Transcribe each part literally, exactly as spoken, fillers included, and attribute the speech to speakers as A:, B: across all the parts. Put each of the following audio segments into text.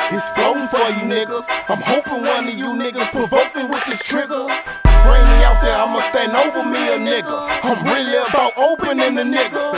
A: It's floating for you niggas. I'm hoping one of you niggas provoke me with this trigger. Bring me out there, I'ma stand over me a nigga. I'm really about opening the nigga.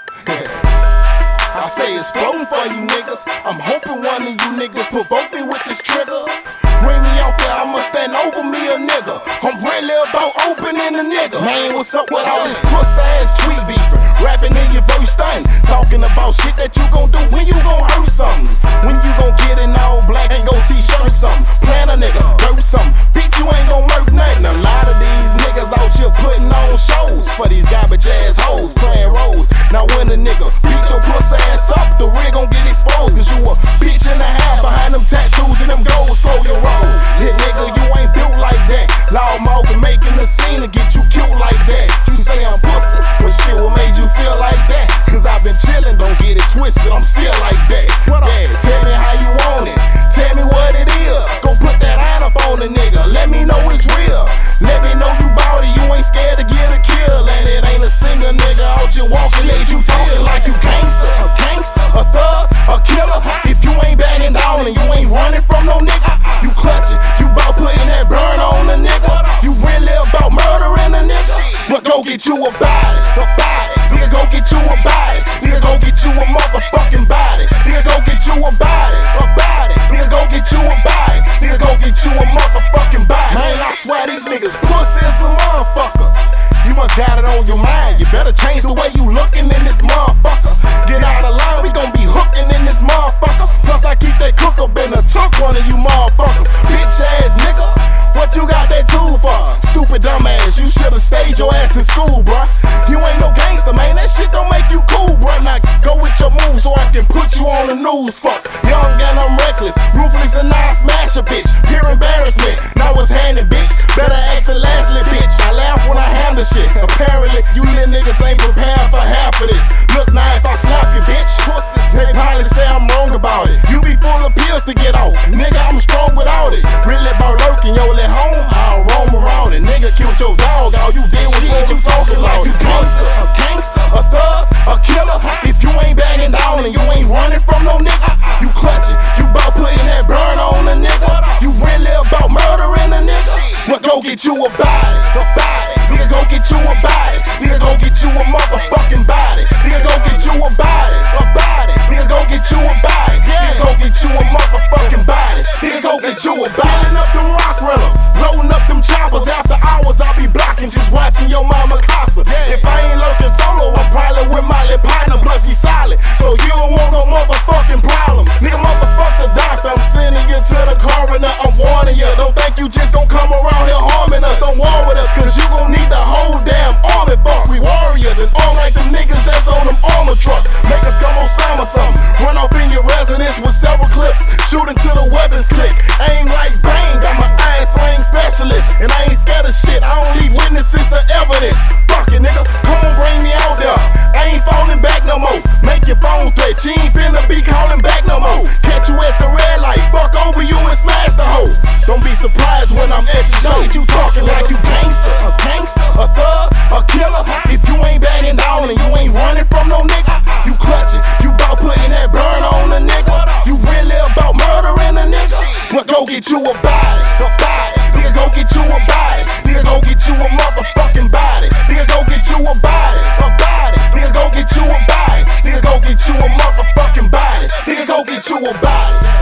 A: I say it's floating for you niggas. I'm hoping one of you niggas provoke me with this trigger. Bring me out there, I'ma stand over me a nigga. I'm really about opening the nigga. Man, what's up with all this pussy ass tweet beefing? Rapping in your verse thing, talking about shit that you gon' do when you gon' hurt something. When you gon' get in all black and go t-shirt something. Plan a nigga, dirt something. Bitch, you ain't gon' murk nothing. A lot of these niggas out here putting on shows for these garbage ass hoes playing roles. Now when a nigga beat your pussy ass up, the rig gon' get exposed. Cause you a bitch and a half behind them tattoos and them goals. Slow your roll. Hit nigga, you ain't built like that. Loud mouth and making a scene to get you killed like that. You say I'm pussy, but shit, what made you feel like that? Cause I've been chillin', don't get it twisted, I'm still like that. What up? Yeah, tell me how you want it, tell me what it is. Go put that iron up on the nigga, let me know it's real. Let me know you bout it, you ain't scared to get a kill. And it ain't a single nigga out you walking, shit, you talking like you gangster. A gangster, a thug, a killer. If you ain't banging down and you ain't running from no nigga, you clutching, you bout putting that burn on the nigga. You really about murdering a nigga. But go get you a body, a body. Nigga, go get you a body. Nigga, go get you a motherfucking body. Nigga, go get you a body, a body. Nigga, go get you a body. Nigga, go get you a motherfucking body. Man, I swear these niggas pussy is a motherfucker. You must got it on your mind. You better change the way you looking in this motherfucker. Get out of line, we gon' be hooking in this motherfucker. Plus I keep that cook up in the took one of you motherfuckers. Bitch ass nigga, what you got that tool for? Stupid dumbass, you should've stayed your ass in school, bruh. You ain't no gangster, man, that shit don't make you cool, bruh. Now go with your moves so I can put you on the news, fuck. Young and I'm reckless, ruthless and I smash a bitch. Pure embarrassment, now it's handing, bitch. Better ask the last little bitch, I laugh when I handle shit. Apparently, you little niggas ain't prepared for half of this. Look now if I slap you, bitch, they probably say I'm wrong about it. You be full of pills to get off, nigga, I'm strong without it. Really about lurking, yo, at home, I'll roam around it. Nigga killed your dog, all you did was what you talking like you gangster, a gangster, a thug, a killer. If you ain't banging down and you ain't running from no nigga, you clutching, you bout putting that burn on a nigga. You really about murdering a nigga. But go get you a body, a body. Nigga, go get you a body. Nigga, go get you a motherfucking body. Nigga, go get you a body, a body. Nigga, go get you a body. Nigga, go get you a motherfucking body. Nigga, go get you a body. Filling up them rock runners, loading up them choppers. After hours, I'll be blocking, just watching your mama casa. If I ain't lurking solo, I'm probably with my little partner. Plus he's solid, so you don't want no motherfucking problems. Nigga, motherfuck the doctor, I'm sending you to the coroner. I'm warning you, don't think you just gon' come around here harming us. Don't war with us, cause you gon' need the whole damn army. Fuck, we warriors and all like them niggas that's on them armor trucks. Make us come on Osama something. Run off in your residence with several clips, shoot until the weapons click. Aim like bang, got my iron sling specialist, and I ain't scared of shit. I don't leave witnesses or evidence. Fuck it, nigga, come on, bring me out there. I ain't falling back no more. Make your phone threat, you ain't finna be calling back no more. Catch you at the red light, fuck over you and smash the hoe. Don't be surprised when I'm at your show. You talking like you gangster, a gangster, a thug, a killer. If you ain't banging down and you ain't running from no nigga, you clutching, you bout putting that burn on a nigga. You really about murdering a nigga. But go get you a body, a body. Nigga, go get you a body. Nigga, go get you a motherfucking body. Nigga, go get you a body, a body. Nigga, go get you a body. Nigga, go get you a motherfucking body. Nigga, go get you a body.